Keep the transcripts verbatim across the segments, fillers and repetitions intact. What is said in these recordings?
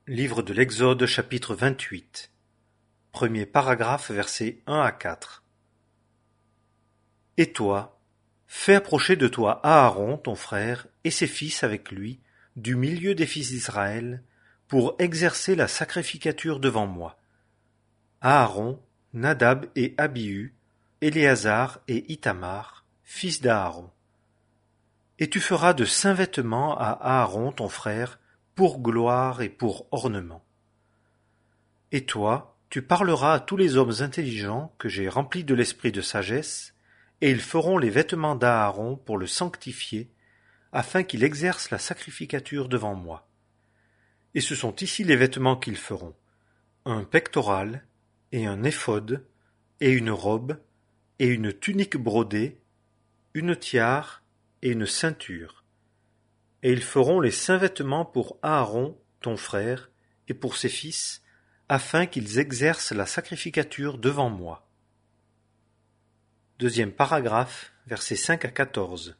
Livre de l'Exode chapitre vingt-huit. Premier paragraphe versets un à quatre. Et toi, fais approcher de toi Aaron ton frère et ses fils avec lui, du milieu des fils d'Israël, pour exercer la sacrificature devant moi. Aaron, Nadab et Abihu, Éléazar et Ithamar, fils d'Aaron. Et tu feras de saints vêtements à Aaron ton frère, pour gloire et pour ornement. Et toi, tu parleras à tous les hommes intelligents que j'ai remplis de l'esprit de sagesse, et ils feront les vêtements d'Aaron pour le sanctifier, afin qu'il exerce la sacrificature devant moi. Et ce sont ici les vêtements qu'ils feront: un pectoral, et un éphod, et une robe, et une tunique brodée, une tiare, et une ceinture. Et ils feront les saints vêtements pour Aaron, ton frère, et pour ses fils, afin qu'ils exercent la sacrificature devant moi. Deuxième paragraphe, versets cinq à quatorze.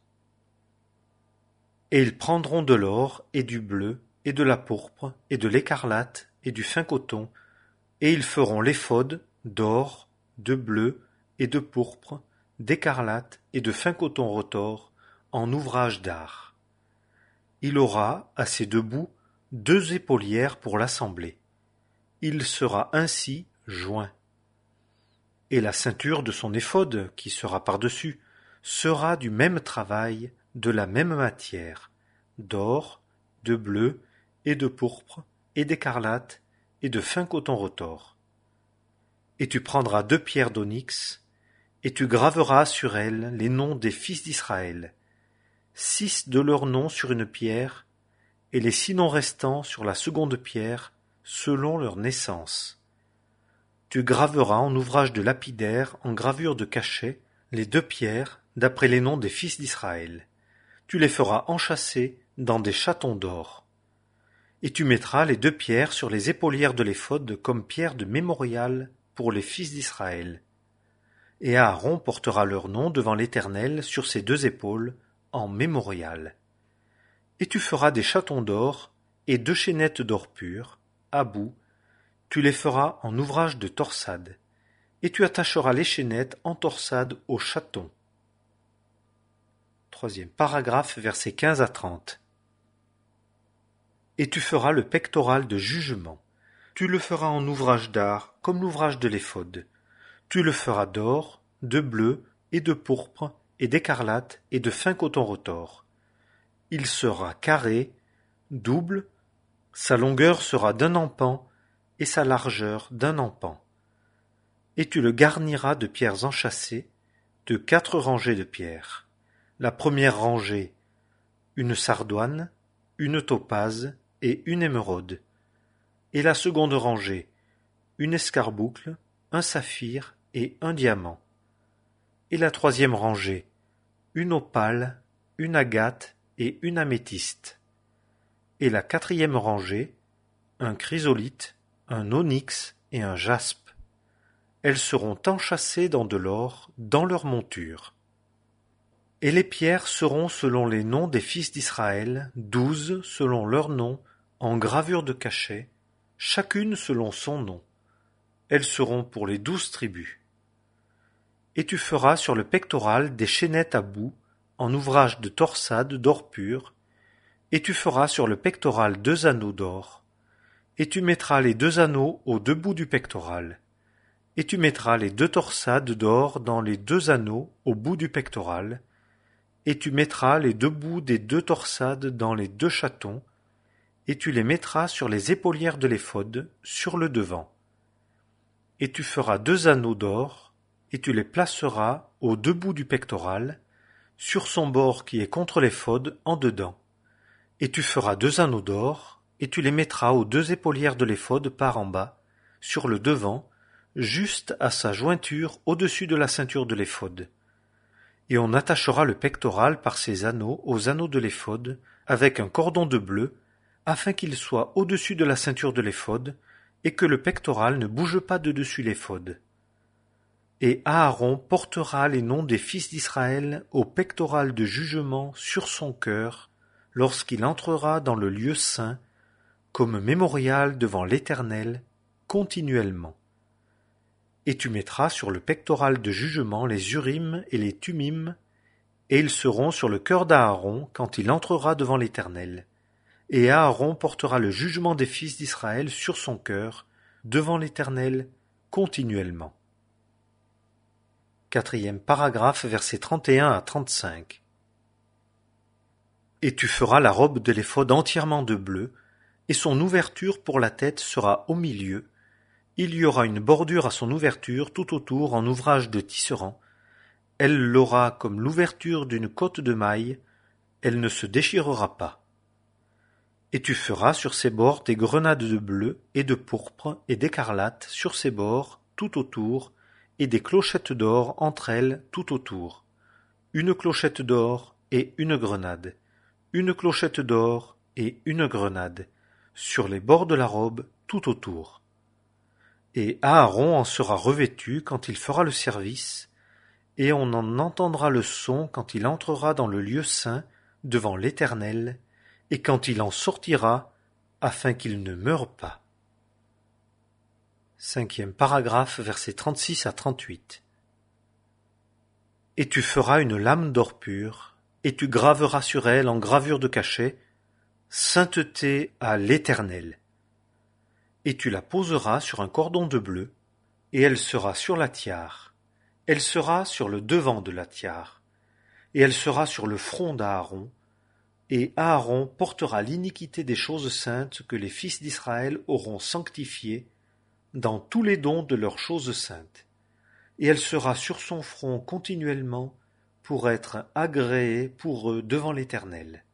Et ils prendront de l'or, et du bleu, et de la pourpre, et de l'écarlate, et du fin coton, et ils feront l'éphod d'or, de bleu, et de pourpre, d'écarlate, et de fin coton retors, en ouvrage d'art. Il aura, à ses deux bouts, deux épaulières pour l'assembler. Il sera ainsi joint. Et la ceinture de son éphod, qui sera par-dessus, sera du même travail, de la même matière, d'or, de bleu, et de pourpre, et d'écarlate, et de fin coton retors. Et tu prendras deux pierres d'onyx, et tu graveras sur elles les noms des fils d'Israël, six de leurs noms sur une pierre, et les six noms restants sur la seconde pierre, selon leur naissance. Tu graveras en ouvrage de lapidaire, en gravure de cachet, les deux pierres, d'après les noms des fils d'Israël. Tu les feras enchâsser dans des chatons d'or. Et tu mettras les deux pierres sur les épaulières de l'éphod comme pierres de mémorial pour les fils d'Israël. Et Aaron portera leur nom devant l'Éternel sur ses deux épaules, en mémorial. Et tu feras des chatons d'or et deux chaînettes d'or pur, à bout, tu les feras en ouvrage de torsade, et tu attacheras les chaînettes en torsade aux chatons. Troisième paragraphe, versets quinze à trente. Et tu feras le pectoral de jugement. Tu le feras en ouvrage d'art, comme l'ouvrage de l'éphod. Tu le feras d'or, de bleu et de pourpre, et d'écarlate et de fin coton retors. Il sera carré, double, sa longueur sera d'un empan et sa largeur d'un empan. Et tu le garniras de pierres enchâssées, de quatre rangées de pierres. La première rangée, une sardoine, une topaze et une émeraude. Et la seconde rangée, une escarboucle, un saphir et un diamant. Et la troisième rangée, une opale, une agate et une améthyste. Et la quatrième rangée, un chrysolithe, un onyx et un jaspe. Elles seront enchâssées dans de l'or, dans leur monture. Et les pierres seront selon les noms des fils d'Israël, douze selon leurs noms, en gravure de cachet, chacune selon son nom. Elles seront pour les douze tribus. Et tu feras sur le pectoral des chaînettes à bout, en ouvrage de torsade d'or pur, et tu feras sur le pectoral deux anneaux d'or, et tu mettras les deux anneaux aux deux bouts du pectoral, et tu mettras les deux torsades d'or dans les deux anneaux au bout du pectoral, et tu mettras les deux bouts des deux torsades dans les deux chatons, et tu les mettras sur les épaulières de l'éphod, sur le devant. Et tu feras deux anneaux d'or, et tu les placeras aux deux bouts du pectoral, sur son bord qui est contre l'éphod, en dedans. Et tu feras deux anneaux d'or, et tu les mettras aux deux épaulières de l'éphod par en bas, sur le devant, juste à sa jointure au-dessus de la ceinture de l'éphod. Et on attachera le pectoral par ses anneaux aux anneaux de l'éphod, avec un cordon de bleu, afin qu'il soit au-dessus de la ceinture de l'éphod, et que le pectoral ne bouge pas de dessus l'éphod. Et Aaron portera les noms des fils d'Israël au pectoral de jugement sur son cœur, lorsqu'il entrera dans le lieu saint, comme mémorial devant l'Éternel, continuellement. Et tu mettras sur le pectoral de jugement les Urim et les Thummim, et ils seront sur le cœur d'Aaron quand il entrera devant l'Éternel. Et Aaron portera le jugement des fils d'Israël sur son cœur, devant l'Éternel, continuellement. Quatrième paragraphe, versets trente et un à trente-cinq. Et tu feras la robe de l'éphod entièrement de bleu, et son ouverture pour la tête sera au milieu. Il y aura une bordure à son ouverture tout autour en ouvrage de tisserand. Elle l'aura comme l'ouverture d'une cotte de maille, elle ne se déchirera pas. Et tu feras sur ses bords des grenades de bleu et de pourpre et d'écarlate sur ses bords tout autour, et des clochettes d'or entre elles tout autour. Une clochette d'or et une grenade, une clochette d'or et une grenade, sur les bords de la robe tout autour. Et Aaron en sera revêtu quand il fera le service, et on en entendra le son quand il entrera dans le lieu saint devant l'Éternel, et quand il en sortira, afin qu'il ne meure pas. Cinquième paragraphe, versets trente-six à trente-huit. Et tu feras une lame d'or pur, et tu graveras sur elle en gravure de cachet, sainteté à l'Éternel. Et tu la poseras sur un cordon de bleu, et elle sera sur la tiare. Elle sera sur le devant de la tiare, et elle sera sur le front d'Aaron, et Aaron portera l'iniquité des choses saintes que les fils d'Israël auront sanctifiées dans tous les dons de leurs choses saintes, et elle sera sur son front continuellement pour être agréée pour eux devant l'Éternel.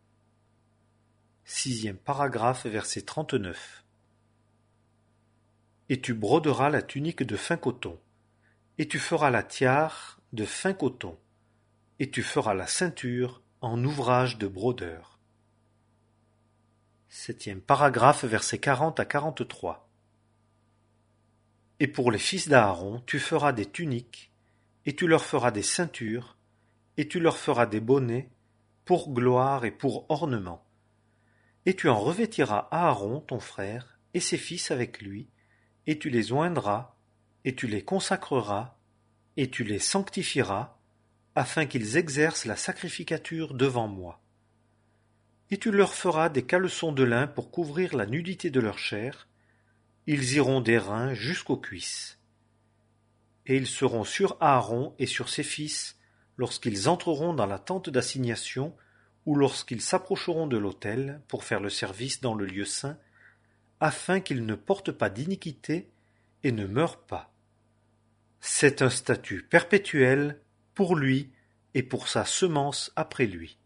Sixième paragraphe, verset trente-neuf. Et tu broderas la tunique de fin coton, et tu feras la tiare de fin coton, et tu feras la ceinture en ouvrage de brodeur. Septième paragraphe, versets quarante à quarante-trois. Et pour les fils d'Aaron, tu feras des tuniques, et tu leur feras des ceintures, et tu leur feras des bonnets, pour gloire et pour ornement. Et tu en revêtiras Aaron, ton frère, et ses fils avec lui, et tu les oindras, et tu les consacreras, et tu les sanctifieras, afin qu'ils exercent la sacrificature devant moi. Et tu leur feras des caleçons de lin pour couvrir la nudité de leur chair, ils iront des reins jusqu'aux cuisses. Et ils seront sur Aaron et sur ses fils, lorsqu'ils entreront dans la tente d'assignation, ou lorsqu'ils s'approcheront de l'autel pour faire le service dans le lieu saint, afin qu'ils ne portent pas d'iniquité et ne meurent pas. C'est un statut perpétuel pour lui et pour sa semence après lui.